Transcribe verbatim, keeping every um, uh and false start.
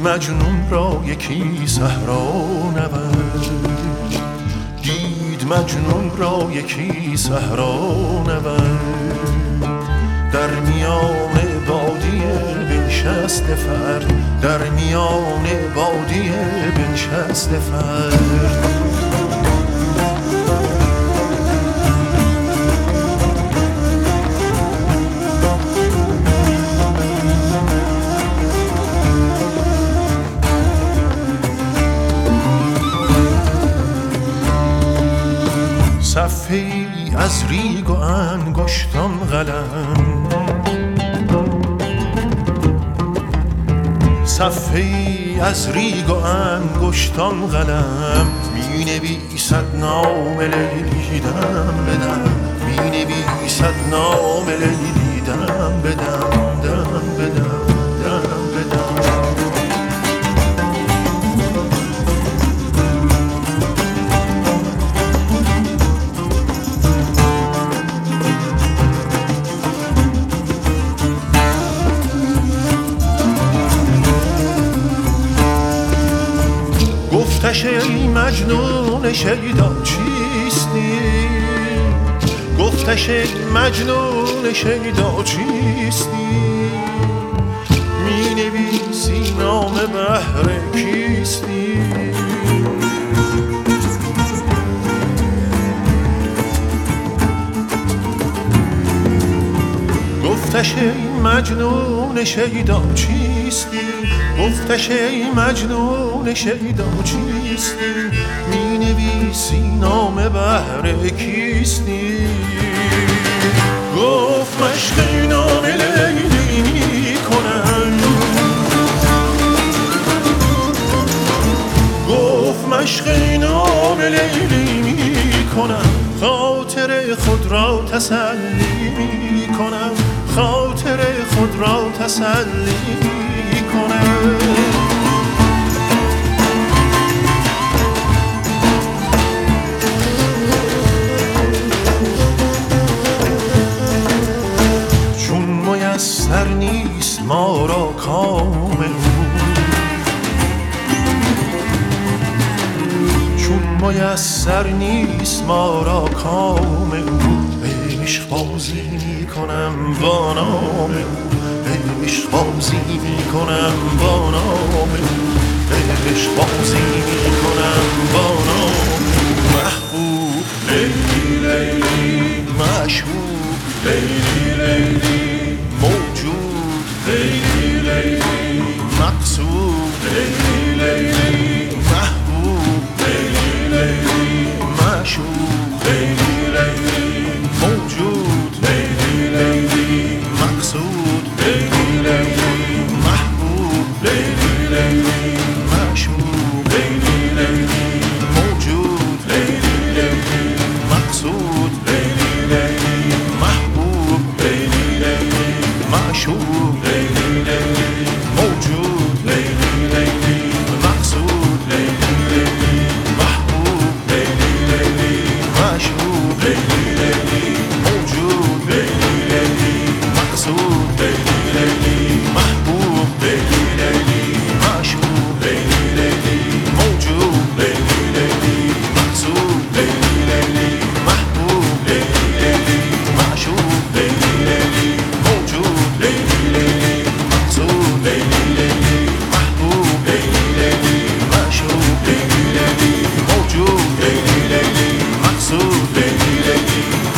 مجنون را یکی صحرا نورد، دید مجنون را یکی صحرا نورد. در میان بادیه بنشسته فرد، در میان بادیه بنشسته فرد. صفحه‌ای از ریگ و انگشتان قلم، صفحه‌ای از ریگ و انگشتان قلم، می نویسد نام لیلی دم بدم، می نویسد نام لیلی دم بدم، دم بدم، دم بدم. گفتش ای مجنون شیدا چیستی، گفتش ای مجنون شیدا چیستی، می نویسی نام بحر کیستی. گفتش ای مجنون شیدا چیستی، گفتش ای مجنون شیدا چیستی، می نویسی نام بحر کیستی. گفت مشق نام لیلی می کنم، گفت مشق نام لیلی می کنم، خاطر خود را تسلی می کنم، خاطر خود را تسلی می کنم. چون میسر نیست ما را کام او، چون میسر نیست ما را کام او، عشق بازی می کنم با نام او، عشق بازی می کنم با نام او، عشق بازی می کنم با نام او. محبوب لیلی لیلی، مشهور لیلی لیلی، موجود لیلی لیلی، مقصود لیلی لیلی، محبوب لیلی لیلی، مشهور لیلی لیلی، موجود لیلی لیلی، مقصود لیلی لیلی، محبوب لیلی لیلی، مشهور لیلی لیلی، موجود لیلی لیلی، مقصود لیلی لیلی، محبوب لیلی لیلی، مشهور لیلی لیلی، موجود لیلی لیلی، مقصود لیلی لیلی، محبوب لیلی لیلی، مشهور لیلی لیلی، موجود لیلی لیلی، مقصود لیلی لیلی، محبوب لیلی لیلی، مشهور لیلی لیلی، موجود لیلی لیلی، مقصود لیلی لیلی، محبوب لیلی لیلی، مشهور لیلی لیلی، موجود لیلی لیلی، مقصود لیلی لیلی، محبوب لیلی لیلی، مشهور لیلی لیلی، موجود لیلی لیلی، مقصود لیلی لیلی.